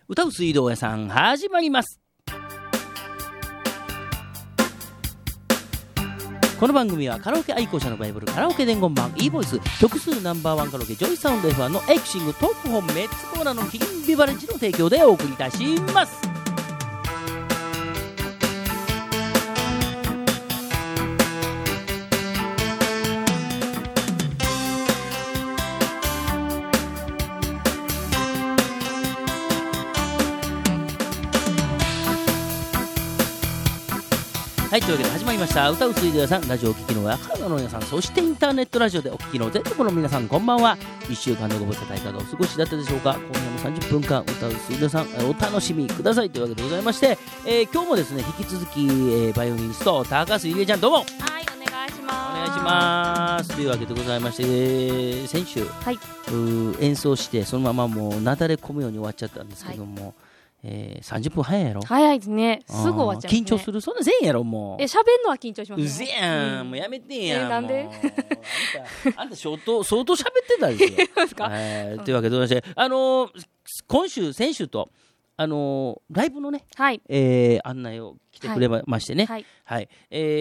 歌う水道屋さん始まります。この番組はカラオケ愛好者のバイブルカラオケ伝言版 e ボイス曲数ナンバーワンカラオケジョイサウンド F1 のエクシングトップ本メッツコーナーのキリンビバレッジの提供でお送りいたします。はい、というわけで始まりました歌う水道屋さん。ラジオを聴きの親体の皆さん、そしてインターネットラジオでお聴きの全国の皆さん、こんばんは。1週間のご無沙汰いかがお過ごしだったでしょうか。今夜も30分間歌う水道屋さんお楽しみくださいというわけでございまして、今日もですね引き続き、バイオリニスト高須ゆりえちゃん、どうもはいお願いします。 お願いしますというわけでございまして、先週、はい、演奏してそのままもうなだれ込むように終わっちゃったんですけども、30分早いやろ。 早いですね。すぐ終わっちゃう、ね、 緊張する。そんなせんやろ。もう喋るのは緊張しますね。 うぜやん、もうやめてやん。 なんであんた相当喋ってたですよですか、 というわけでございまして今週先週とライブのね、はい、案内を来てくれましてね、はいはい、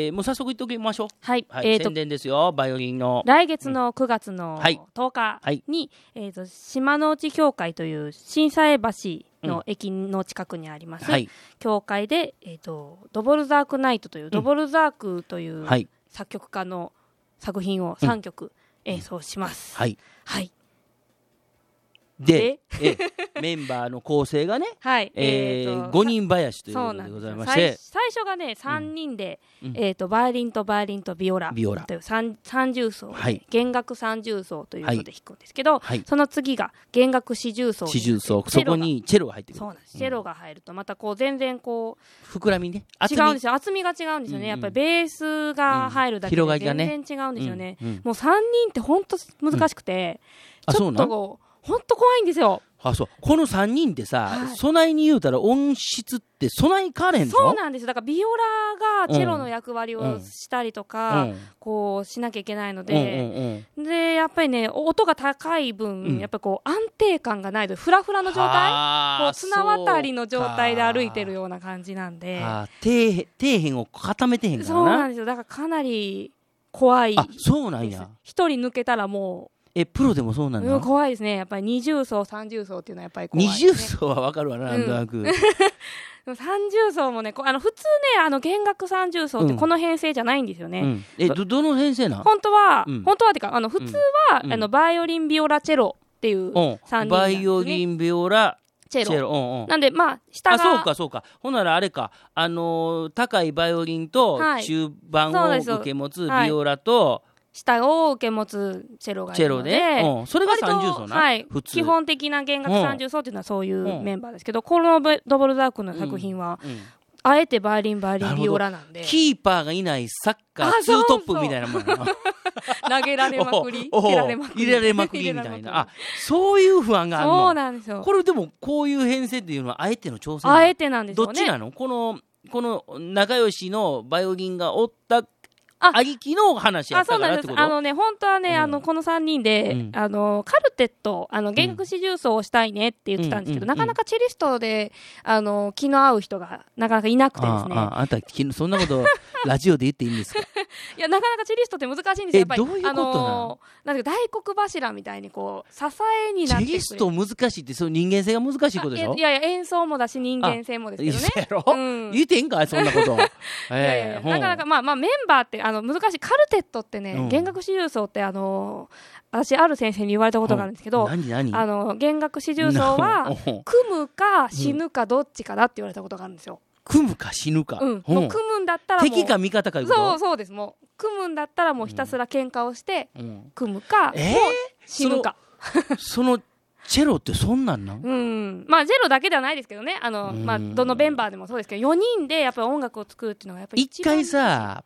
もう早速言っておきましょう。はい、はい、宣伝ですよ。バイオリンの来月の9月の10日に、島の内教会という心斎橋の駅の近くにあります、はい、教会で、ドボルザークナイトという、ドボルザークという作曲家の作品を3曲演奏します、はい、はい、 でメンバーの構成がね、はい、5人林ということでございまして、 最初がね3人で、バイオリンとバイオリンとビオラという三重奏で、はい、弦楽三重奏というので弾くんですけど、はい、その次が弦楽四重奏、 そこにチェロが入ってくる。 そうなんです、チェロが入るとまたこう全然こう膨らみね、 違うんですよ。厚みが違うんですよね、やっぱりベースが入るだけで全然違うんですよね、もう3人って本当難しくて、ちょっとこう本当怖いんですよ。 あ、そう。この3人でさ、はい、備えに言うたら音質って備え変われんの？ そうなんです。だからビオラがチェロの役割をしたりとか、こうしなきゃいけないので、でやっぱりね音が高い分、やっぱりこう安定感がないとフラフラの状態、こう綱渡りの状態で歩いてるような感じなんで、 底辺を固めてへんからな。 そうなんですよ。だからかなり怖い。 あ、そうなんや。 一人抜けたらもう。 プロでもそうなんだ。 怖いですね。やっぱり二重奏三重奏っていうのはやっぱり怖いですね。 二重奏はわかるわな、なんとなく。 三重奏もね、普通ね、弦楽三重奏ってこの編成じゃないんですよね。 どの編成なん？ 本当はってか、普通は、バイオリン、ビオラ、チェロっていう3人なんですね。 バイオリン、ビオラ、チェロ。なんで、下が。 そうか。ほんならあれか、高いバイオリンと中盤を受け持つビオラと、 下を受け持つチェロがいるので、 それが三重奏な、 はい、基本的な弦楽三重奏っていうのはそういうメンバーですけど、このドボルザークの作品は、あえてバイオリン、ビオラなんで、 キーパーがいないサッカーツートップみたいなもんな。 投げられまくり、 入れられまくりみたいな、そういう不安があるの。 そうなんですよ。 これでもこういう編成っていうのはあえての挑戦。 あえてなんですよね。 どっちなの？この仲良しのバイオリンがおったありきの話やったからってこと？ そうなんです。本当はね、この3人で、カルテット、弦楽四重奏をしたいねって言ってたんですけど、なかなかチェリストで、気の合う人がなかなかいなくてですね。 あんた、そんなことラジオで言っていいんですか？ いや、なかなかチェリストって難しいんですよ。やっぱりどういうことなんか大黒柱みたいにこう、支えになってくる。 チェリスト難しいって、そう人間性が難しいことでしょ？ いや、演奏もだし、人間性もですけどね。 やろ？言ってんかい、そんなこと。 なかなか、メンバーって、難しい。カルテットってね、弦楽四重奏って私ある先生に言われたことがあるんですけど、弦楽四重奏は組むか死ぬかどっちかだって言われたことがあるんですよ。 組むか死ぬか、 もう組むんだったらもう敵か味方かいうこと？ そうです。もう組むんだったらもうひたすら喧嘩をして組むか、もう死ぬか。 そのチェロってそんなんなん？ チェロだけではないですけどね。どのメンバーでもそうですけど、4人でやっぱり音楽を作るっていうのがやっぱり一回さ、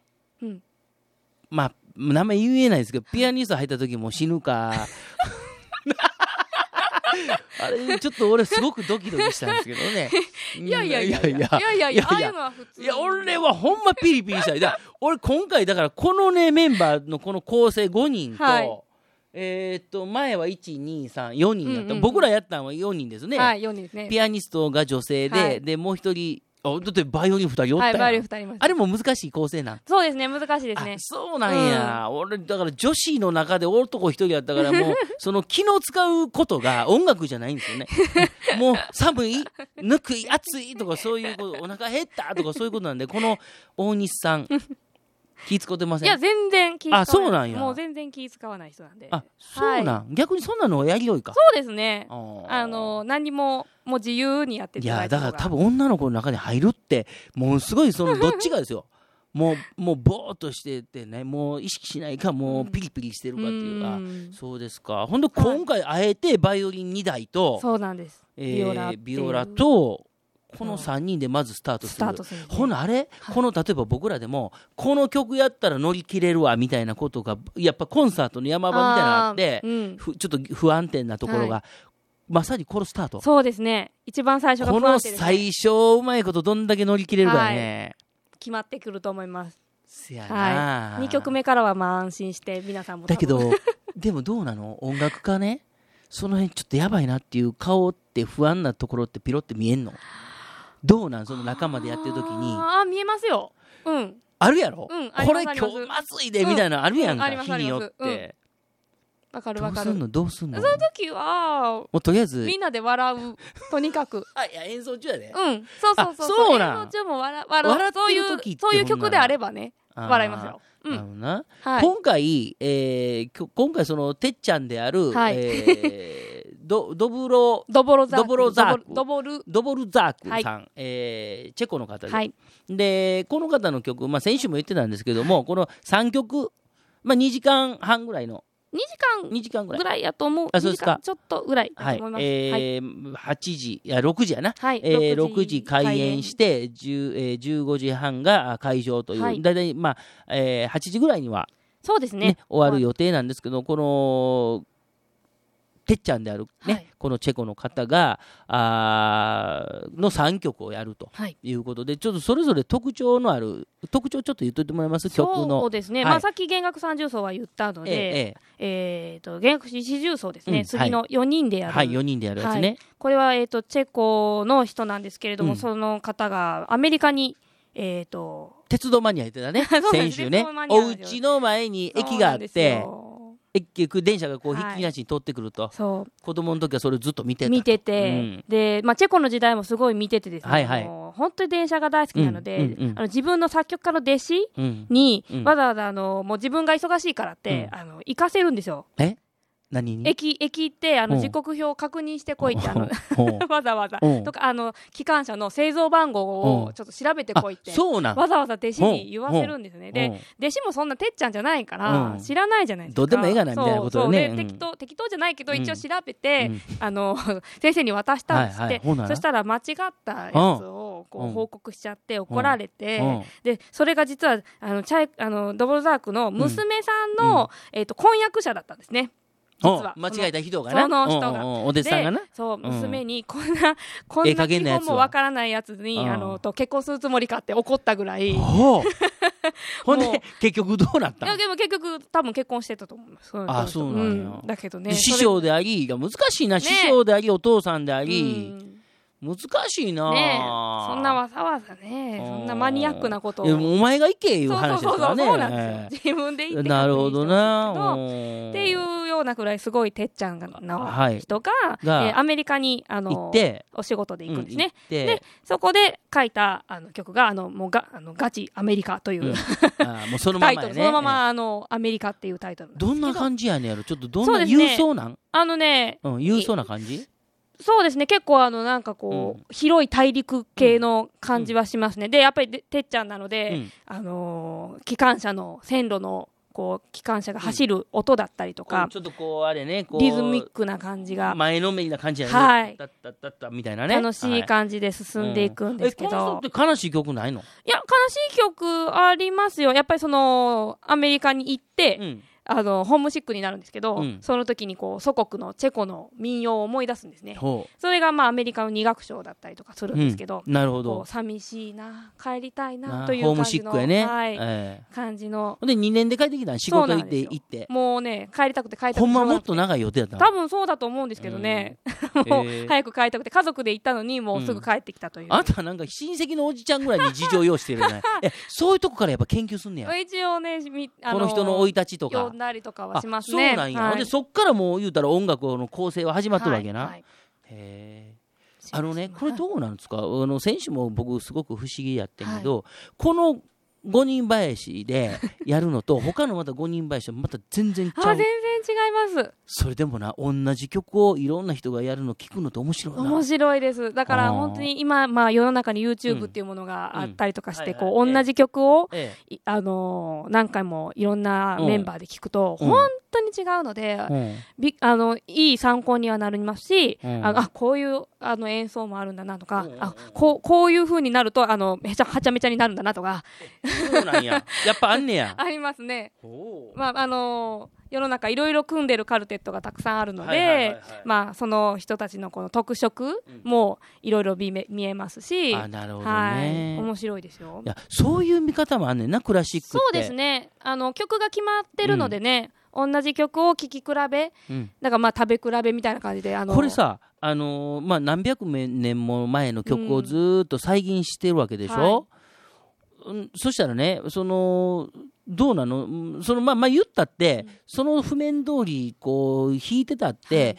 名前言えないですけど、ピアニスト入った時も死ぬかあれちょっと俺すごくドキドキしたんですけどね。 いや、ああいうのは普通。 いや、俺はほんまピリピリした。俺今回だからこのねメンバーのこの構成5人と、 前は1、2、3、4人やった、僕らやったのは4人ですね。 はい、4人ですね。 ピアニストが女性で、はい、でもう一人だってバイオリン2人おったやん、はい、 バイオリン2人いました。 あれも難しい構成なん？そうですね、難しいですね。 そうなんや、俺だから女子の中で男1人やったからもうその気の使うことが音楽じゃないんですよねもう寒い、ぬくい、暑いとかそういうこと、お腹減ったとかそういうことなんで、この大西さん気使ってません？ いや全然気使わない。 そうなんや。 もう全然気使わない人なんで。 そうなん、はい、逆にそんなのやりよいか。 そうですね。何ももう自由にやってて。いやだから多分女の子の中に入るってもうすごいそのどっちかですよもうボーっとしててね、もう意識しないか、もうピリピリしてるかっていうか、そうですか。ほんで今回あえてバイオリン2台と、 そうなんです、ビオラとこの3人でまずスタートする、ほなあれ、はい、この例えば僕らでもこの曲やったら乗り切れるわみたいなことがやっぱコンサートの山場みたいなのがあって、ちょっと不安定なところが、はい、まさにこのスタート。 そうですね、一番最初が不安定ですね。 この最初うまいことどんだけ乗り切れるかね、はい、 決まってくると思います。 せやな、 はい、2曲目からはまあ安心して皆さんもだけどでもどうなの、音楽家ね、その辺ちょっとやばいなっていう顔って不安なところってピロって見えんの？どうなん、その仲間でやってる時に。 見えますよ。 あるやろ、これ今日まずいでみたいなのあるやんか、日によって。 わかるわかる。 どうすんのその時はもうとりあえずみんなで笑う、とにかくいや演奏中やで。 そうなん、演奏中も笑ってる時ってそういう曲であればね笑いますよ。 今回そのてっちゃんである、ドボルザークさん、チェコの方で、でこの方の曲、先週も言ってたんですけども、この3曲、2時間半ぐらいの2時間ぐらいやと思う。 そうですか。 ちょっとぐらいだと思います。 6時やな、6時開演して15時半が会場という、だいたい8時ぐらいにはそうですね、 終わる予定なんですけど、このてっちゃんである、このチェコの方がの3曲をやるということで、ちょっとそれぞれ特徴ちょっと言っといてもらえます？曲の。 そうですね、さっき弦楽三重奏は言ったので、弦楽四重奏ですね、次の4人でやる、 4人でやるやつね。 これはチェコの人なんですけれども、その方がアメリカに鉄道マニア言ってたね先週ね。お家の前に駅があって、結局電車がこうひっきりなしに通ってくると、子供の時はそれをずっと見てて、で、チェコの時代もすごい見ててですね、本当に電車が大好きなので、自分の作曲家の弟子に、わざわざもう自分が忙しいからって、行かせるんですよ。 何に？ 駅行って時刻表を確認してこいってわざわざとか機関車の製造番号をちょっと調べてこいってわざわざ弟子に言わせるんですね。で弟子もそんなてっちゃんじゃないから知らないじゃないですか。 どうでもええがなみたいなことでね。 適当じゃないけど一応調べて先生に渡したんですって。そしたら間違ったやつをこう報告しちゃって怒られて、でそれが実はドボルザークの娘さんの婚約者だったんですね。 間違えた人がな、 その人がお弟子さんがな、 娘にこんな基本もわからないやつにと結婚するつもりかって怒ったぐらい。 ほんで結局どうなったの？ いやでも結局多分結婚してたと思います。 そうなんや。 だけどね、 師匠であり難しいな、師匠でありお父さんであり難しいな。 そんなわざわざね、そんなマニアックなことをお前が行けいう話ですからね。 そうなんですよ。自分で行ってなるほどなっていうようなくらいすごいてっちゃんの人がアメリカに行ってお仕事で行くんですね。でそこで書いた曲がもうガチアメリカというもうそのままやね。 そのままアメリカっていうタイトルなんですけど。 どんな感じやねんやろ。ちょっとどんな勇壮なん？勇壮な感じ？ そうですね、結構なんかこう、広い大陸系の感じはしますね。でやっぱりてっちゃんなので、機関車の線路のこう機関車が走る音だったりとか、 ちょっとこうあれね、こうリズミックな感じが前のめりな感じやね。タッタッタッタみたいなね。 楽しい感じで進んでいくんですけど。 この人って悲しい曲ないの？ いや悲しい曲ありますよ。やっぱりアメリカに行って、 ホームシックになるんですけど、その時にこう祖国のチェコの民謡を思い出すんですね。それがまあアメリカの2楽章だったりとかするんですけど、 なるほど。 寂しいな、帰りたいなという感じのホームシックやね、 感じの。 で2年で帰ってきたん、仕事行ってもうね帰りたくて帰りたくて、 ほんまもっと長い予定だったの。 多分そうだと思うんですけどね、もう早く帰りたくて家族で行ったのにもうすぐ帰ってきたという。 あんたなんか親戚のおじちゃんぐらいに事情用してるじゃないそういうとこからやっぱ研究すんねや。 一応ね、 この人の生い立ちとか読んだりとかはしますね。 そうなんや、でそっからもう言うたら音楽の構成は始まってるわけな、へー。これどうなんですか。選手も僕すごく不思議やってんけど、この5人林でやるのと他のまた5人林はまた全然違う。 全然違います。 それでもな、同じ曲をいろんな人がやるの聞くのって面白いな。 面白いです。だから本当に今、世の中に YouTube っていうものがあったりとかして、同じ曲を、何回もいろんなメンバーで聞くと、本当に違うので、いい参考にはなりますし、こういう演奏もあるんだなとか、こういう風になるとはちゃめちゃになるんだなとか。 そうなんや。やっぱあんねや。 ありますね。世の中いろいろ組んでるカルテットがたくさんあるので、その人たちのこの特色もいろいろ見えますし、 なるほどね、 面白いですよ。 いや、そういう見方もあんねんな、クラシックって。 そうですね。曲が決まってるのでね、同じ曲を聴き比べ、だから食べ比べみたいな感じで、 これさ、何百年も前の曲をずっと再現してるわけでしょ、そしたらね、どうなの、言ったって、その譜面通りこう弾いてたって、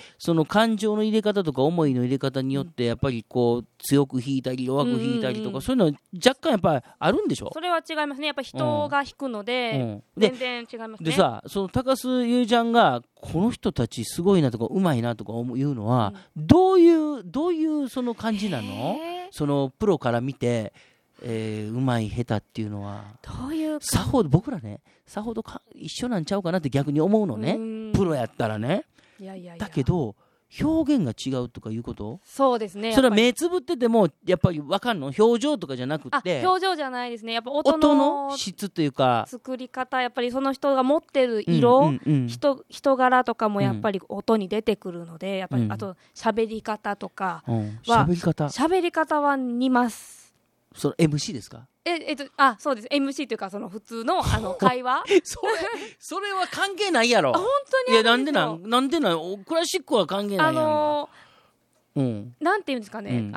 その感情の入れ方とか思いの入れ方によってやっぱりこう強く弾いたり弱く弾いたりとか、そういうのは若干やっぱりあるんでしょ。 それは違いますね。やっぱり人が弾くので、全然違いますね。 でさ、その高須優ちゃんがこの人たちすごいなとかうまいなとかいうのは、どういうその感じなの？そのプロから見て。うまい下手っていうのはどういうさほど僕らね、さほど一緒なんちゃうかなって逆に思うのね、プロやったらね。だけど表現が違うとかいうこと。 そうですね。 それは目つぶっててもやっぱり分かんの？表情とかじゃなくて。 表情じゃないですね。やっぱ音の質というか作り方、やっぱりその人が持ってる色、人柄とかもやっぱり音に出てくるので、やっぱりあと喋り方とかは、喋り方は似ます。 その MC ですか？ そうです。MC というかその普通の会話それは関係ないやろ。 本当に。 いや、なんでなんクラシックは関係ないやんなんていうんですかね、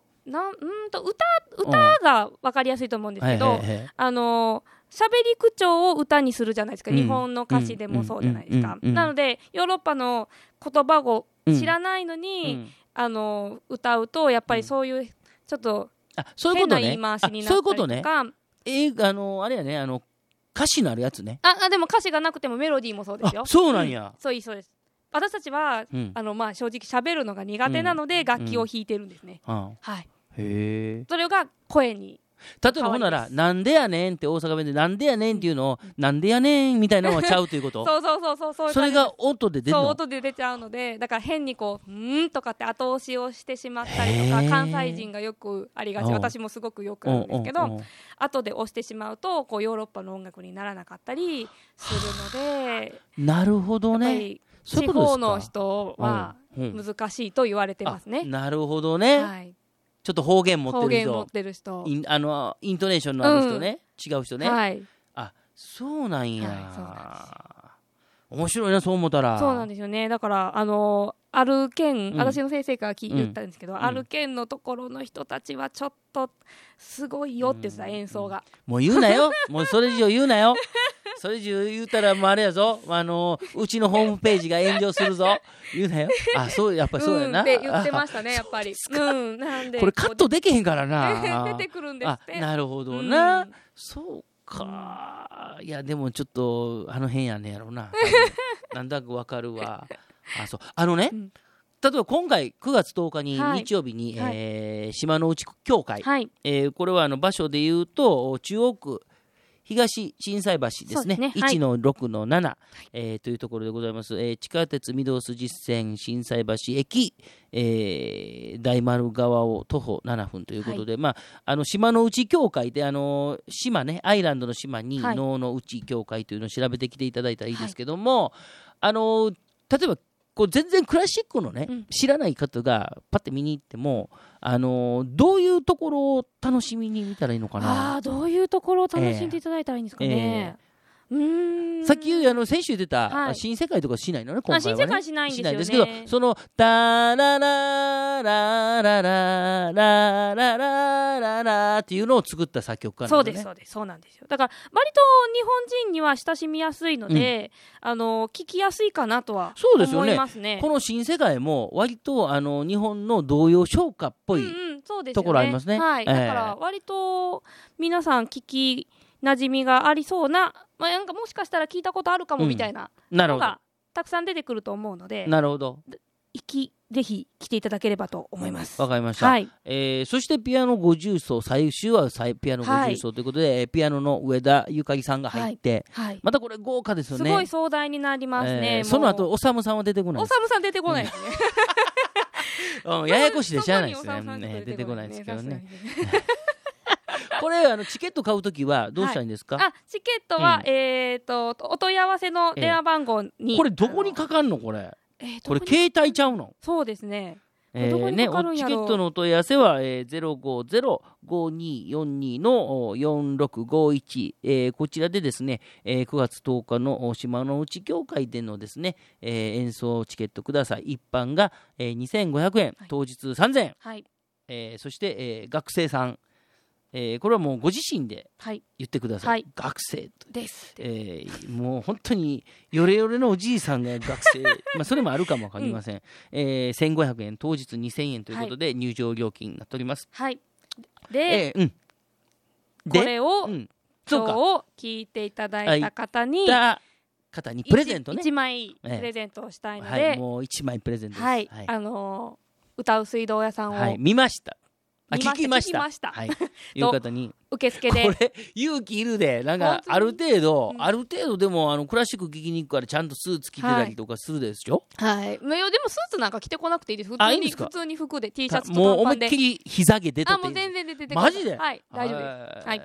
歌が分かりやすいと思うんですけど、喋り口調を歌にするじゃないですか、日本の歌詞でもそうじゃないですか。なのでヨーロッパの言葉を知らないのに、歌うとやっぱりそういうちょっと変な言い回しになったりとか。 あれやね、歌詞のあるやつね。 でも歌詞がなくてもメロディーもそうですよ。 そうなんや。 そうです。私たちは、正直喋るのが苦手なので、楽器を弾いてるんですね。 へー。 それが声に。 例えばほんなら、なんでやねんって大阪弁でなんでやねんっていうのを、なんでやねんみたいなのはちゃうということ？ そう。 それが音で出るの？ そう、音で出ちゃうので、だから変にこう、とかって後押しをしてしまったりとか、関西人がよくありがち、私もすごくよくあるんですけど、後で押してしまうと、こうヨーロッパの音楽にならなかったりするので。 なるほどね。 地方の人は難しいと言われてますね。 なるほどね。ちょっと方言持ってる人、イントネーションのある人ね、違う人ね。そうなんや。面白いな、そう思ったら。 そうなんですよね。だからある県、私の先生から言ったんですけど、ある県のところの人たちはちょっとすごいよって言ってた、演奏が。 もう言うなよ。もうそれ以上言うなよ。それ以上言うたらもうあれやぞ、うちのホームページが炎上するぞ。言うなよ。やっぱりそうやな。 って言ってましたね、やっぱり。なんでこれカットできへんからな。 出てくるんですって。 なるほどな。そうか。いや、でもちょっと辺やねやろうな。なんだかわかるわ。そう。例えば今回9月10日に日曜日に島の内教会、これは場所でいうと中央区東心斎橋ですね。1-6-7、というところでございます。地下鉄御堂筋線心斎橋駅、大丸川を徒歩7分ということで、島の内教会で島ね、アイランドの島に能の内教会というのを調べてきていただいたらいいですけども、例えばこう全然クラシックのね、知らない方がパッて見に行っても、どういうところを楽しみに見たらいいのかな。 どういうところを楽しんでいただいたらいいんですかね。 さっき先週出た新世界とかしないのね、今回はね。 新世界しないんですよね。 ですけど、そのタラララララララララっていうのを作った作曲家なんですね。 そうです、そうなんですよ。だから割と日本人には親しみやすいので、聞きやすいかなとは思いますね。 この新世界も割と日本の童謡唱歌っぽいところありますね。 だから割と皆さん聞き馴染みがありそうな、なんかもしかしたら聞いたことあるかもみたいなのがたくさん出てくると思うので、 なるほど。 ぜひ来ていただければと思います。 わかりました。そしてピアノ50奏、最終はピアノ50奏ということで、ピアノの上田ゆかりさんが入って、またこれ豪華ですよね。 すごい壮大になりますね。 その後おさむさんは出てこない。 おさむさん出てこないですね。 ややこしいでしゃあないですね。出てこないですけどね。これチケット買うときはどうしたらいいんですか？ チケットは、お問い合わせの電話番号に、 これどこにかかんのこれ？これ携帯ちゃうの？ そうですね。 チケットのお問い合わせは、050-5242の4651、こちらでですね、9月10日の島の内教会でのですね、演奏チケットください。一般が、2500円、当日3000円、そして、学生さん、これはもうご自身で言ってください。学生です、 もう本当にヨレヨレのおじいさんが学生それもあるかもわかりません。1500円当日2000円ということで入場料金になっております。 で、これを、今日聞いていただいた方にプレゼントね、 1枚プレゼントをしたいので、 もう1枚プレゼントです。 歌う水道屋さんを見ました。聞きました。いう方に受付で、 これ勇気いるで、なんかある程度でもクラシック聴きに行くからちゃんとスーツ着てたりとかするでしょ。 でもスーツなんか着てこなくていいです。普通に服で T シャツともう思いっきり膝毛出とっていい。 もう全然出てマジで？ 大丈夫です。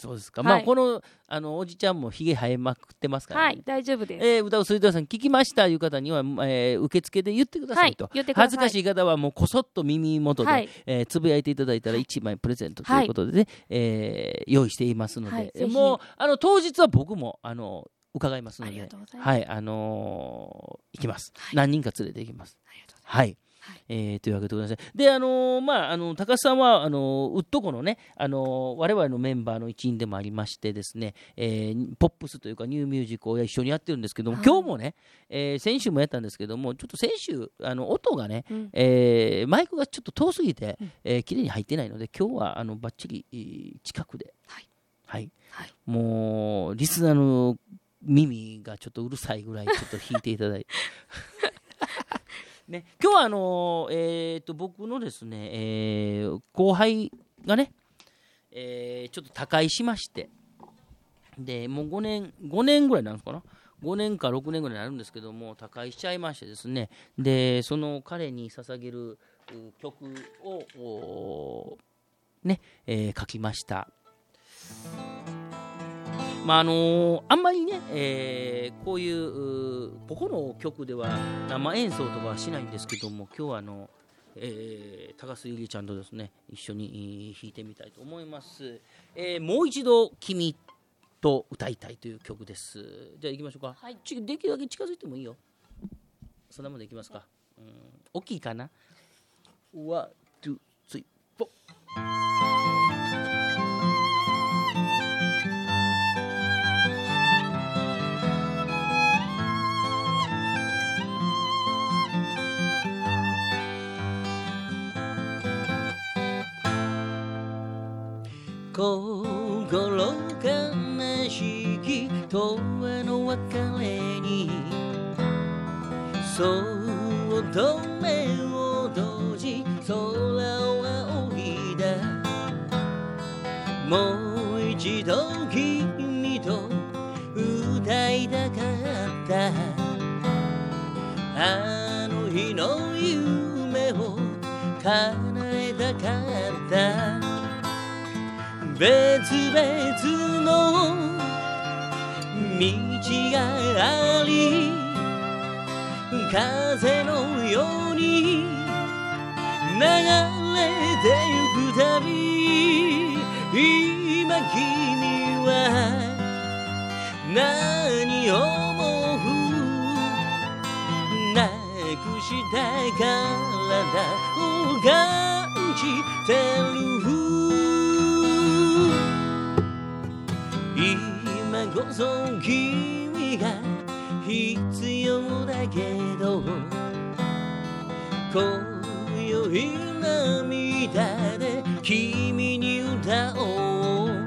そうですか。このおじちゃんもひげ生えまくってますからね。 大丈夫です。 歌う水道さん聞きましたいう方には、受付で言ってくださいと。恥ずかしい方はもうこそっと耳元でつぶやいていただいたら1枚プレゼントということでね、用意していますので、もう当日は僕も伺いますので、行きます。何人か連れて行きます。というわけでございます。で、高須さんはウッドコのね、我々のメンバーの一員でもありましてですね、ポップスというかニューミュージックを一緒にやってるんですけども、今日もね、先週もやったんですけども、ちょっと先週音がね、マイクがちょっと遠すぎて、綺麗に入ってないので、今日はバッチリ近くで、もうリスナーの耳がちょっとうるさいぐらいちょっと弾いていただいてね、今日は僕のですね、後輩がね、ちょっと他界しまして、でもう5年ぐらいなんですかな、5年か6年ぐらいになるんですけども、他界しちゃいましてですね、でその彼に捧げる曲をね、書きました。あんまりね、こういうここの曲では生演奏とかはしないんですけども、今日は高須ゆりちゃんとですね一緒に弾いてみたいと思います。もう一度君と歌いたいという曲です。じゃあ行きましょうか。できるだけ近づいてもいいよ。そんなもんでいきますか。大きいかな。1、2、3、4。心悲しき永遠の別れにそっと目を閉じ空を仰いだ。もう一度君あの日の夢を叶えたかった別々の道があり風のように流れてゆくたび今君は何を思うなくした体を感じてる今こそ君が必要だけど今宵涙で君に歌おう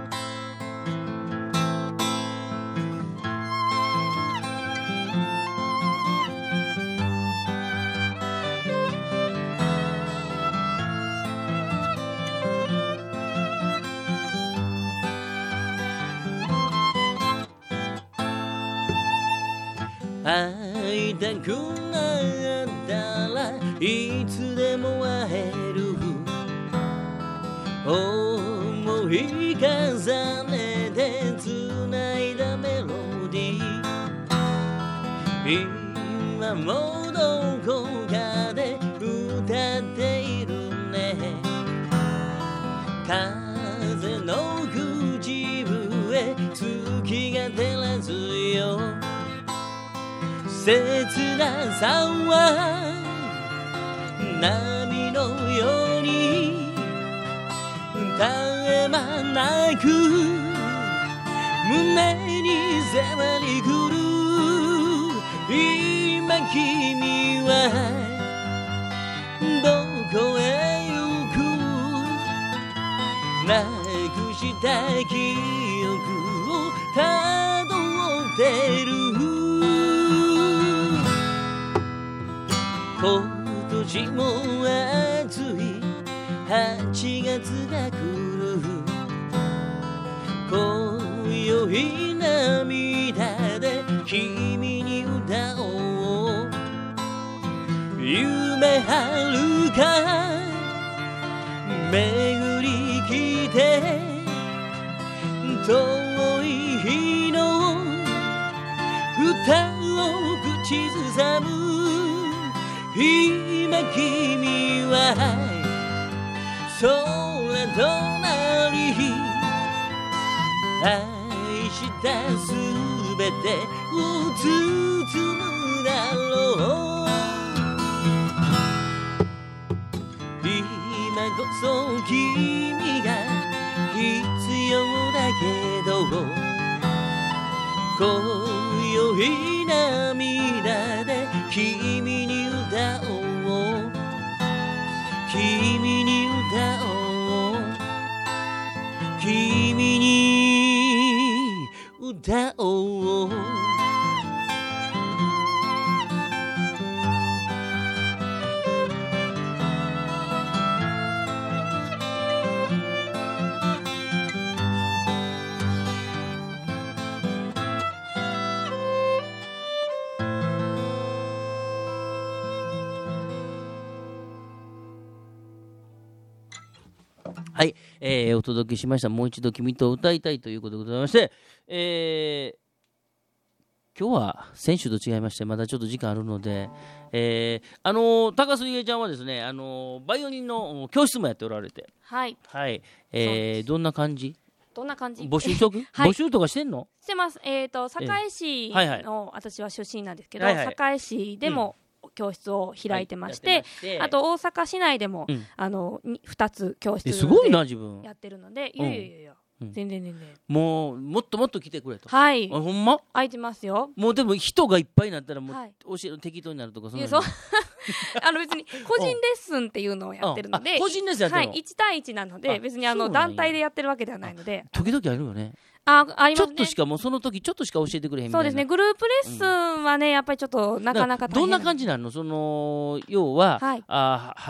会いたくなったらいつでも会える思い重ねて繋いだメロディー今もどこかで歌っているね風の口笛月が照らすよ切なさは波のように絶え間なく胸に迫り来る今君はどこへ行くなくした記憶をたどってる今年も暑い8月が来る今宵涙で君に歌おう夢遥か巡り来て遠い日の歌を口ずさむ今君は空隣愛したすべてを包むだろう今こそ君が必要だけど今宵涙で君に歌おう君に歌おう君に歌おうはい、お届けしました。もう一度君と歌いたいということでございまして、今日は先週と違いましてまだちょっと時間あるので、高須理恵ちゃんはですね、バイオリンの教室もやっておられて、 はい、 はい、どんな感じ？募集しとく、 はい、 募集とかしてんの？ してます。堺市の、はいはい、私は出身なんですけど、 はいはい、 堺市でも、教室を開いてまして、はい、あと大阪市内でも、2つ教室すごいな自分やってるので、いや、全然もうもっともっと来てくれと。 はい、 ほんま空いてますよ。 もうでも人がいっぱいになったらもう、はい、教える適当になるとかそんなの別に個人レッスンっていうのをやってるので、 個人レッスンやってるの、 はい、1対1なので別に団体でやってるわけではないので、 時々あるよね。 ありますね。 ちょっとしかもうその時ちょっとしか教えてくれへんみたいな。 そうですね。グループレッスンはね、やっぱりちょっとなかなか大変。 どんな感じなの？要は、 はい、 入っ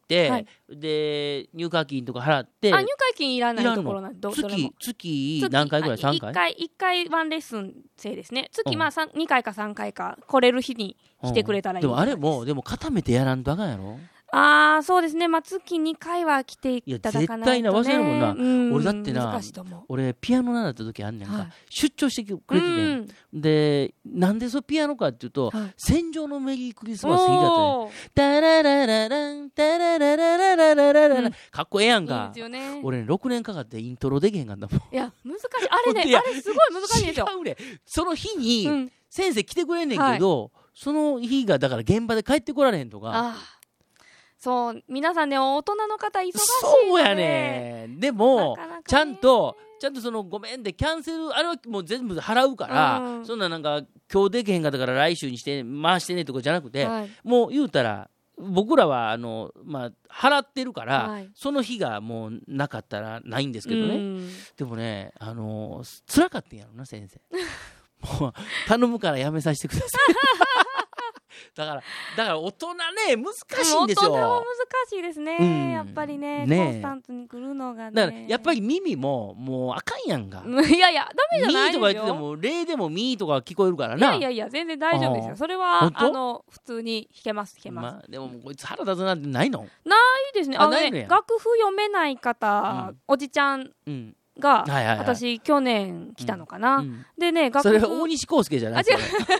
て、はい、で入会金とか払って。 入会金いらないところなんで、 月何回ぐらい？3回 ？1回ワンレッスン制ですね。月2回か3回か来れる日に来てくれたらいい。 でもあれもでも固めてやらんとあかんやろ。 そうですね、月2回は来ていただかないとね。 いや絶対な忘れるもんな。俺だってな、俺ピアノ習った時あんねんか、はい、出張してくれてね、でなんでそピアノかっていうと、はい、戦場のメリークリスマス弾きだったね。タラララランタラララララララララ、かっこええやんか。いいですよね。俺ね6年かかってイントロできへんかったもん。 いや難しい、あれね、あれすごい難しいんですよ。 違うね、その日に先生来てくれんねんけど、はい、その日がだから現場で帰ってこられへんとか。 そう皆さんね、大人の方忙しいので。 そうやね。でもなかなか、ね、ちゃんとそのごめんでキャンセル、あれはもう全部払うから、そんななんか今日できへんかったから来週にして回してねとかじゃなくて、はい、もう言うたら僕らは払ってるから、はい、その日がもうなかったらないんですけどね。でもね辛かったんやろな先生。もう頼むからやめさせてください。だから大人ね難しいんですよ。 大人は難しいですね、やっぱりね、コンスタントに来るのがね。 だからやっぱり耳ももうあかんやんか。 いやいやダメじゃないですよ。 ミーとか言っててもレでもミーとか聞こえるからな。 いや全然大丈夫ですよ。それは普通に弾けます。 でもこいつ腹立つなんてないの？ ないですね。楽譜読めない方、おじちゃんが、私去年来たのかな。でね、楽譜、 それは大西康介じゃない？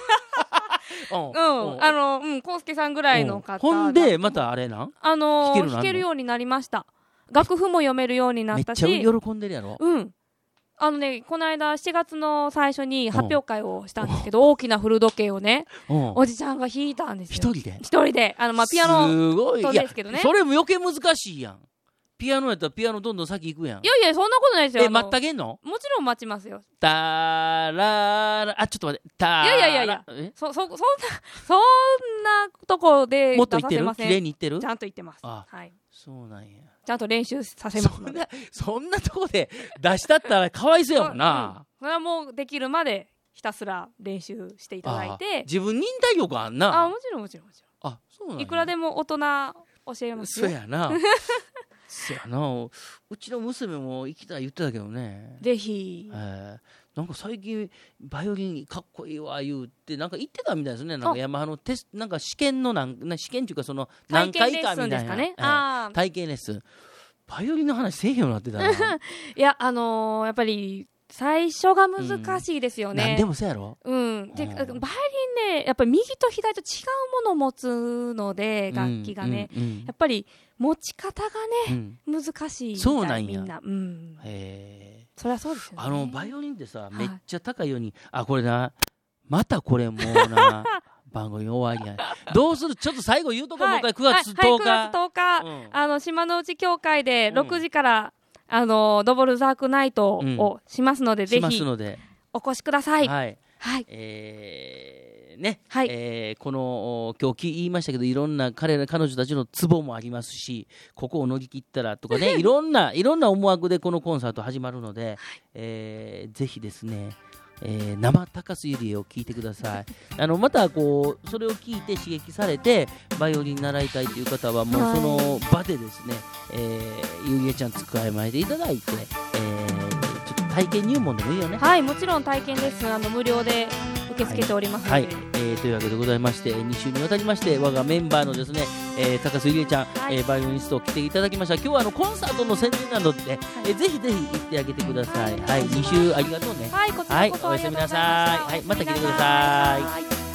康介さんぐらいの方、 ほんでまたあれなん弾けるようになりました。楽譜も読めるようになったし、 めっちゃ喜んでるやろ。 この間7月の最初に発表会をしたんですけど、大きな古時計をね、おじちゃんが弾いたんですよ。一人でピアノとですけどね。 それも余計難しいやん。ピアノやったらピアノどんどん先行くやん。 いやそんなことないですよ。 待ったげんの？ もちろん待ちますよ。 タララ、ちょっと待って。 いやそんなとこでもっと言ってる？綺麗に言ってる？ ちゃんと言ってます。はい。 そうなんや。 ちゃんと練習させますので。 そんなとこで出したったらかわいそうやもんな。 それはもうできるまでひたすら練習していただいて。 自分忍耐力あんな。 もちろん。 そうなんや。 いくらでも大人教えますよ。 そうやな。うちの娘も行きたい言ってたけどね。 ぜひ。 なんか最近バイオリンかっこいいわ言ってなんか言ってたみたいですね。なんかヤマハのなんか試験の試験っていうかその何回かみたいな体験レッスン。バイオリンの話せえへんようになってたな。いややっぱり最初が難しいですよね。 何でもそうやろ。 でバイオリンね、やっぱり右と左と違うものを持つので楽器がね、やっぱり持ち方がね、難しいみたい。 そうなんや。 みんな。そりゃそうですよね。 バイオリンってさ、めっちゃ高いように、これな、またこれもうな、番組終わりや。どうする？ちょっと最後言うとこもう一回9月10日。 9月10日、島の内協会で6時から、ドボルザークナイトをしますので、ぜひお越しください。はい。 この今日言いましたけど、いろんな彼女たちのツボもありますし、ここを乗り切ったらとかね、いろんな思惑でこのコンサート始まるので、ぜひですね、生高須ゆりえを聞いてください。またそれを聞いて刺激されてバイオリン習いたいという方はもうその場でですね、ゆりえちゃん使いまいていただいて、ちょっと体験入門でもいいよね。 はい、もちろん体験レッスン無料で受け付けておりますので、 というわけでございまして、2週にわたりまして我がメンバーのですね、高須ゆりえちゃん、バイオリニストを来ていただきました。今日はコンサートの宣伝などで、ぜひ行ってあげてください。2週ありがとうね。 こちらこそおやすみなさい。また来てください。